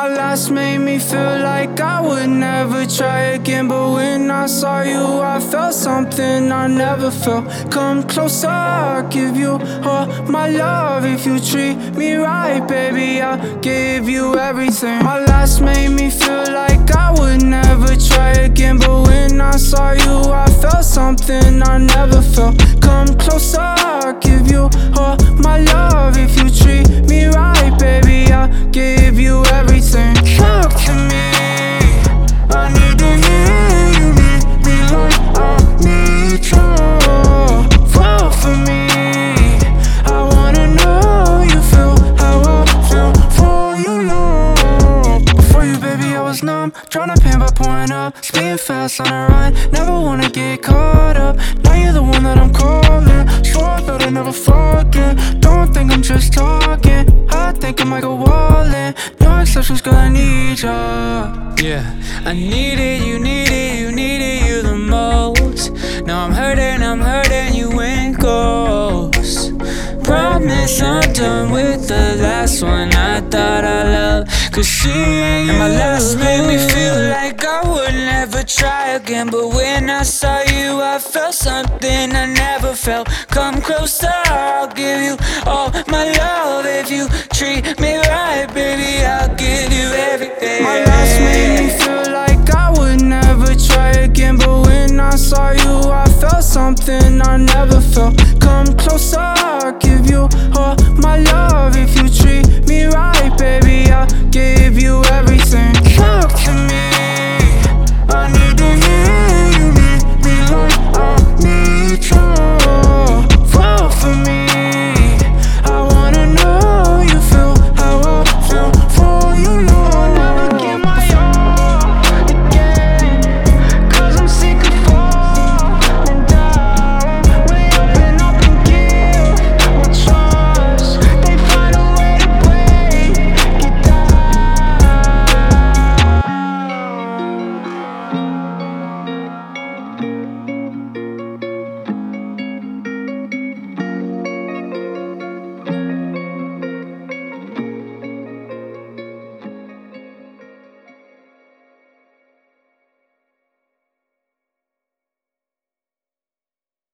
My last made me feel like I would never try again, but when I saw you I felt something I never felt. Come closer, I'll give you all my love. If you treat me right, baby, I'll give you everything. My last made me feel like I would never try again, but when I saw you I felt something I never felt. Come closer, I'll give you all my love. If you treat me right, baby, I'll give you everything. Talk to me, I need to hear you need me like I need you. Fall for me, I wanna know you feel how I feel for you, love. Before you, baby, I was numb, tryna pain by pouring up, speeding fast on a run, never wanna get caught up. Now you're the one that I'm calling, swore that I never forget. Don't think I'm just talking, I think I might go all in. No exceptions, girl, I need ya. Yeah, I needed you, you the most. Now I'm hurting, you went ghost. Promise I'm done with the last one I thought I loved, 'cause she ain't you. And my last made me feel like I would never try again, but when I saw you I felt something I never felt. Come closer, I'll give you all my love. If you treat me right, baby, I'll give you